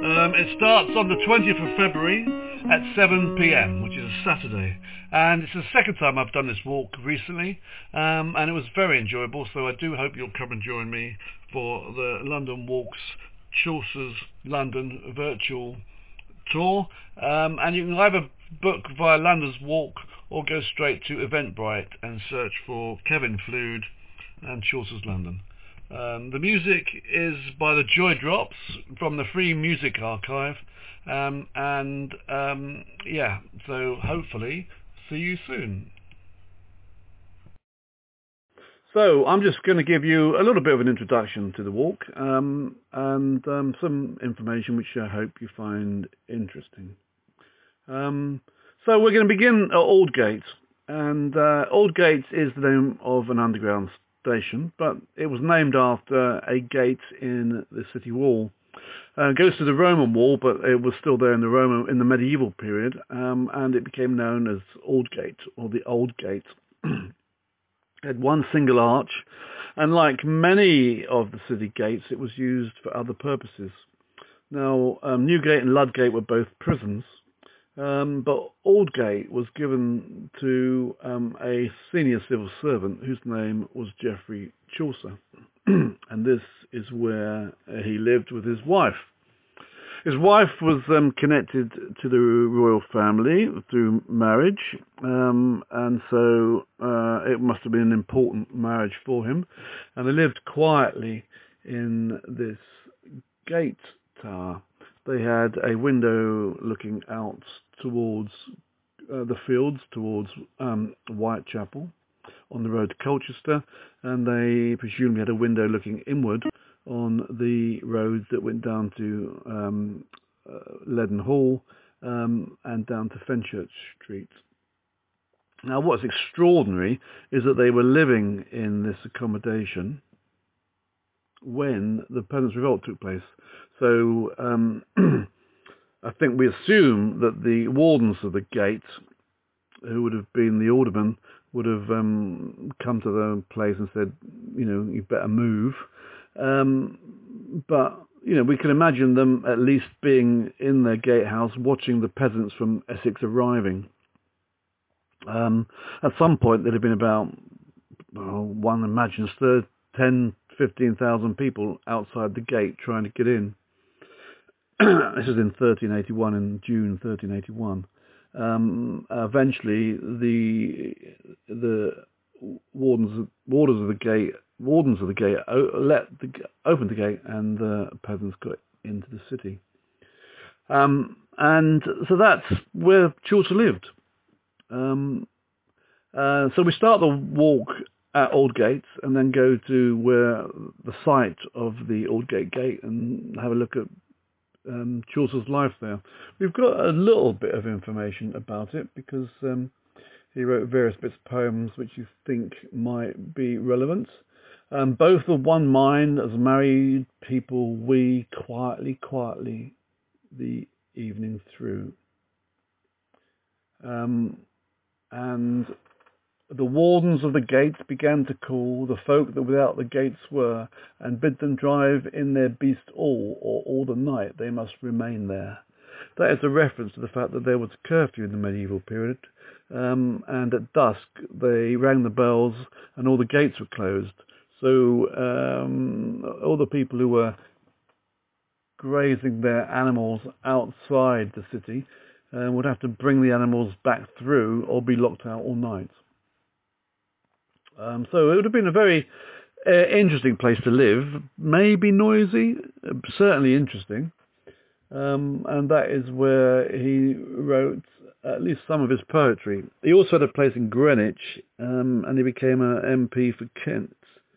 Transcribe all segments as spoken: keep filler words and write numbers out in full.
Um, it starts on the twentieth of February at seven p m, which is a Saturday. And it's the second time I've done this walk recently, um, and it was very enjoyable, so I do hope you'll come and join me for the London Walks Chaucer's London virtual tour. Um, and you can either book via London's Walk or go straight to Eventbrite and search for Kevin Flood and Chaucer's London. Um, the music is by the Joy Drops from the Free Music Archive, um, and um, yeah, so hopefully see you soon. So I'm just going to give you a little bit of an introduction to the walk, um, and um, some information which I hope you find interesting. Um, so we're going to begin at Aldgate, and uh, Aldgate is the name of an underground station, but it was named after a gate in the city wall. Uh, it goes to the Roman wall, but it was still there in the Roman in the medieval period, um, and it became known as Aldgate, or the Old Gate. It had one single arch, and like many of the city gates, it was used for other purposes. Now, um, Newgate and Ludgate were both prisons, Um, but Aldgate was given to um, a senior civil servant whose name was Geoffrey Chaucer, and this is where uh, he lived with his wife. His wife was um, connected to the royal family through marriage, um, and so uh, it must have been an important marriage for him, and they lived quietly in this gate tower. They had a window looking out towards uh, the fields, towards um, Whitechapel on the road to Colchester, and they presumably had a window looking inward on the roads that went down to um, uh, Leadenhall um, and down to Fenchurch Street. Now, what's extraordinary is that they were living in this accommodation when the Peasants' Revolt took place. So um, I think we assume that the wardens of the gate, who would have been the aldermen, would have um, come to the place and said, you know, you better move. Um, but, you know, we can imagine them at least being in their gatehouse watching the peasants from Essex arriving. Um, at some point, there'd have been about, well, one imagines, ten, fifteen thousand people outside the gate trying to get in. This is in thirteen eighty-one, in June thirteen eighty-one. Um, eventually, the the wardens wardens of the gate wardens of the gate let the, opened the gate, and the peasants got into the city. Um, and so that's where Chaucer lived. Um, uh, so we start the walk at Aldgate and then go to where the site of the Aldgate Gate and have a look at um, Chaucer's life there. We've got a little bit of information about it because um, he wrote various bits of poems which you think might be relevant. Um, both of one mind, as married people, we quietly, quietly the evening through. Um, and the wardens of the gates began to call the folk that without the gates were, and bid them drive in their beast all, or all the night they must remain there. That is a reference to the fact that there was a curfew in the medieval period, um, and at dusk they rang the bells and all the gates were closed. So um, all the people who were grazing their animals outside the city uh, would have to bring the animals back through or be locked out all night. Um, so it would have been a very uh, interesting place to live, maybe noisy, uh, certainly interesting. Um, and that is where he wrote at least some of his poetry. He also had a place in Greenwich, um, and he became an M P for Kent.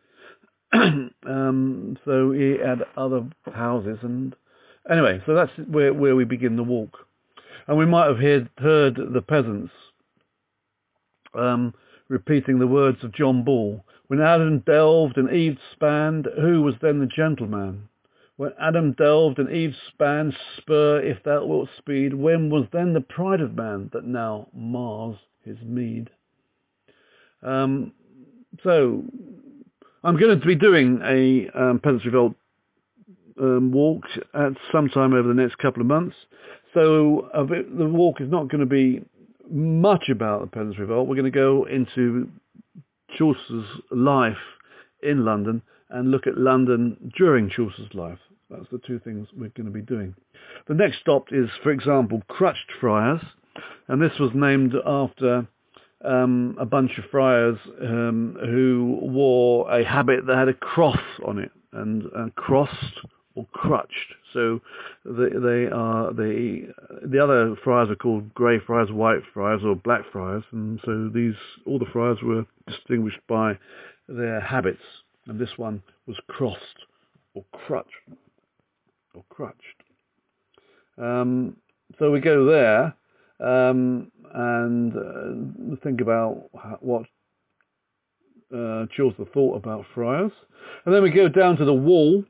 um, so he had other houses, and anyway, so that's where, where we begin the walk. And we might have heard, heard the peasants um, repeating the words of John Ball. When Adam delved and Eve spanned, who was then the gentleman? When Adam delved and Eve spanned, spur if thou wilt speed, when was then the pride of man that now mars his mead? Um, so I'm going to be doing a um, Peasants' Revolt um, walk at some time over the next couple of months. So a bit, the walk is not going to be much about the Peasants' Revolt. We're going to go into Chaucer's life in London and look at London during Chaucer's life. That's the two things we're going to be doing. The next stop is, for example, Crutched Friars, and this was named after um, a bunch of friars um, who wore a habit that had a cross on it, and uh, crossed or crutched. So they, they are the the other friars are called grey friars, white friars, or black friars, and so these all the friars were distinguished by their habits, and this one was crossed or crutched or crutched. Um, so we go there um, and uh, think about what uh, Chaucer thought about friars, and then we go down to the Wall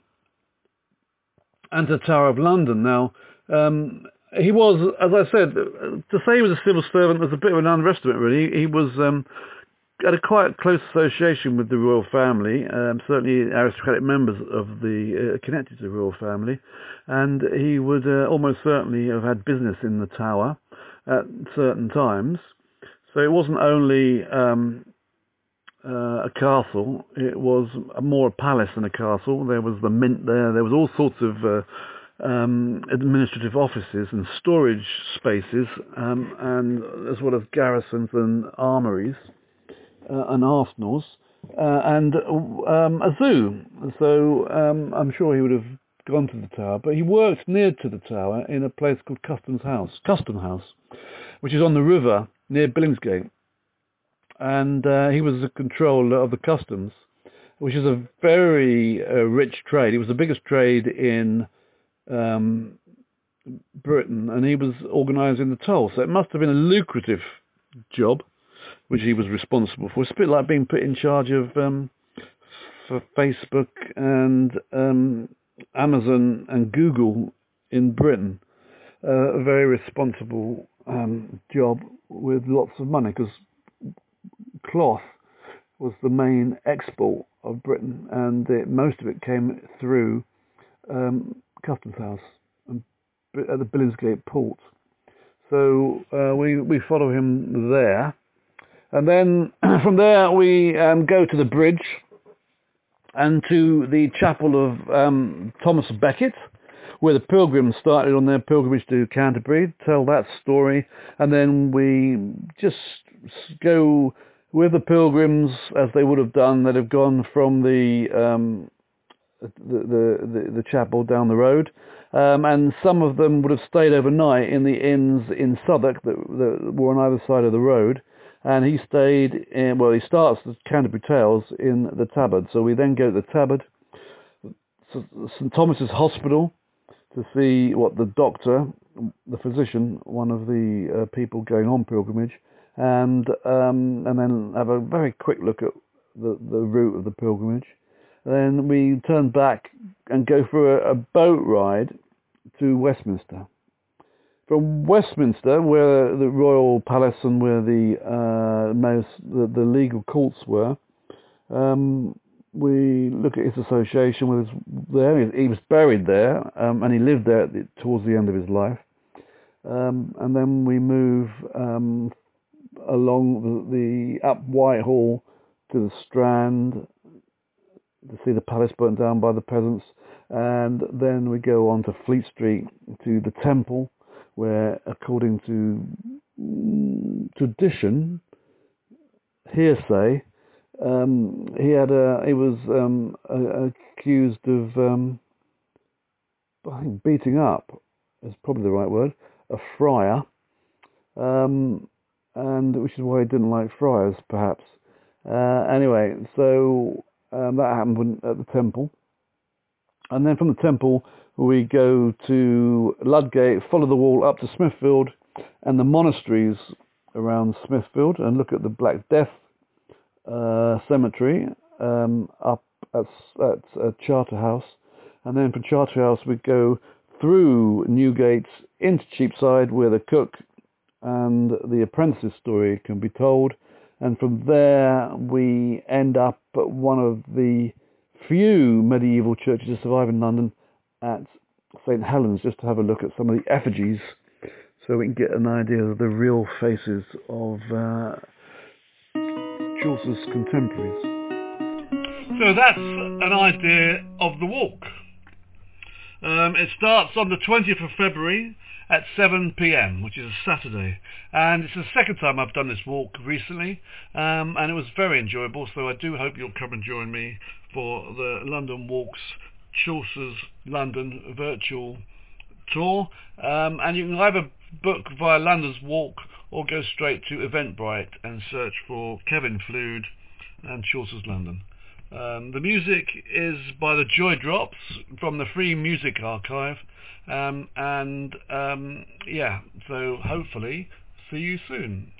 and to the Tower of London. Now, um, he was, as I said, to say he was a civil servant was a bit of an underestimate, really. He was um, had a quite close association with the royal family, um, certainly aristocratic members of the uh, connected to the royal family, and he would uh, almost certainly have had business in the Tower at certain times. So it wasn't only um, uh, a castle; it was more a palace than a castle. There was the mint there. There was all sorts of uh, um, administrative offices and storage spaces, um, and as well as garrisons and armories. Uh, and arsenals, uh, and um, a zoo. So um, I'm sure he would have gone to the Tower, but he worked near to the Tower in a place called Customs House, Custom House, which is on the river near Billingsgate. And uh, he was the controller of the customs, which is a very uh, rich trade. It was the biggest trade in um, Britain, and he was organising the toll. So it must have been a lucrative job, which he was responsible for. It's a bit like being put in charge of um, for Facebook and um, Amazon and Google in Britain. Uh, a very responsible um, job with lots of money, because cloth was the main export of Britain, and it, most of it came through um, Customs House and at the Billingsgate port. So uh, we, we follow him there. And then from there we um, go to the bridge and to the chapel of um, Thomas Becket, where the pilgrims started on their pilgrimage to Canterbury, tell that story, and then we just go with the pilgrims as they would have done that have gone from the um, the, the, the, the chapel down the road. Um, and some of them would have stayed overnight in the inns in Southwark that, that were on either side of the road. And he stayed in, well, he starts the Canterbury Tales in the Tabard. So we then go to the Tabard, St Thomas's Hospital, to see what the doctor, the physician, one of the uh, people going on pilgrimage, and um, and then have a very quick look at the, the route of the pilgrimage. Then we turn back and go for a, a boat ride to Westminster. From Westminster, where the royal palace and where the uh, most the, the legal courts were, um, we look at his association with his there. He was buried there, um, and he lived there at the, towards the end of his life. Um, and then we move um, along the, the up Whitehall to the Strand to see the palace burnt down by the peasants, and then we go on to Fleet Street to the Temple, where, according to mm, tradition, hearsay, um, he had a he was um, a, accused of um, I think beating up is probably the right word, a friar, um, and which is why he didn't like friars, perhaps. Uh, anyway, so um, that happened at the Temple, and then from the Temple we go to Ludgate, follow the wall up to Smithfield and the monasteries around Smithfield, and look at the Black Death uh, cemetery um, up at, at uh, Charterhouse. And then from Charterhouse we go through Newgate into Cheapside, where the Cook and the Apprentice's story can be told. And from there we end up at one of the few medieval churches to survive in London, at Saint Helens just to have a look at some of the effigies so we can get an idea of the real faces of uh, Chaucer's contemporaries. So that's an idea of the walk. Um, it starts on the twentieth of February at seven p.m, which is a Saturday, and it's the second time I've done this walk recently, um, and it was very enjoyable, so I do hope you'll come and join me for the London Walks Chaucer's London virtual tour, um, and you can either book via London's Walk or go straight to Eventbrite and search for Kevin Flood and Chaucer's London. Um, the music is by the Joy Drops from the Free Music Archive, um, and um, yeah, so hopefully see you soon.